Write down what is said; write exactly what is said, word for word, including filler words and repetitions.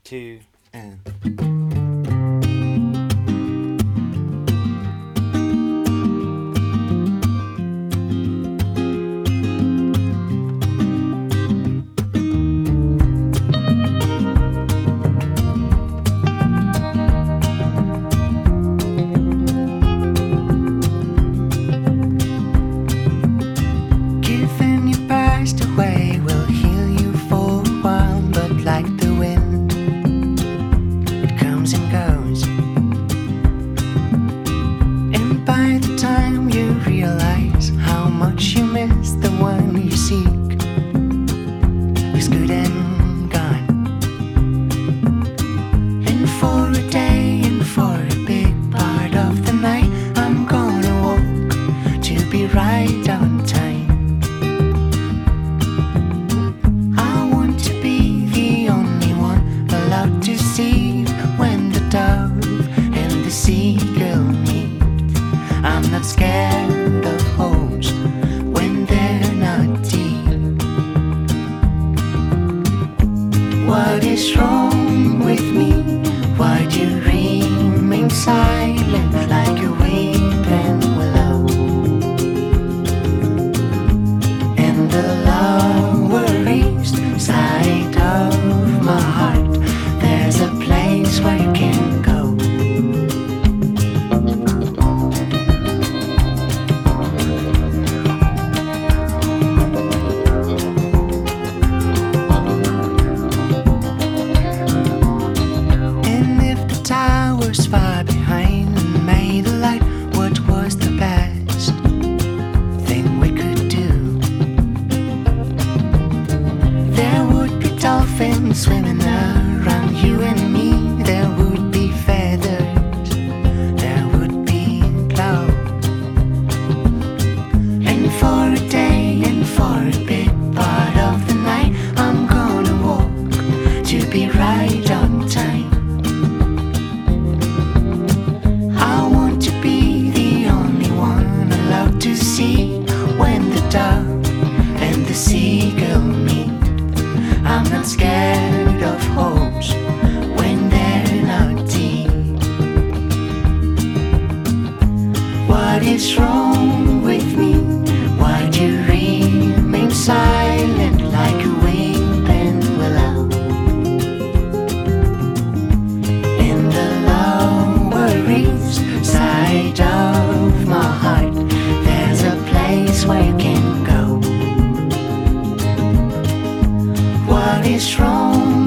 two, and. Given you passed away will heal you for a while, but like the wind, it comes and goes. And by the time you realize how much you miss the one you seek, is good and gone. And for a day and for a big part of the night, I'm gonna walk to be right on time. I want to be the only one allowed to see when the dove and the seagull meet. I'm not scared of holes when they're not deep. What is wrong with me? Why do you remain silent like a weeping willow? And the lower east side of my heart, there's a place where you can go. And if the tower's far behind and made a light, what was the best thing we could do? There would be dolphins swimming around you and me. There would be feathers, there would be clouds. And for a day and for a big part of the night, I'm gonna walk to be right on time. I want to be the only one allowed to see when the dove and the seagull meet. I'm not scared of holes when they're not deep. What is wrong with me? Why do you remain silent like a weeping willow? In the lower east side of my heart, there's a place where you can go. What is wrong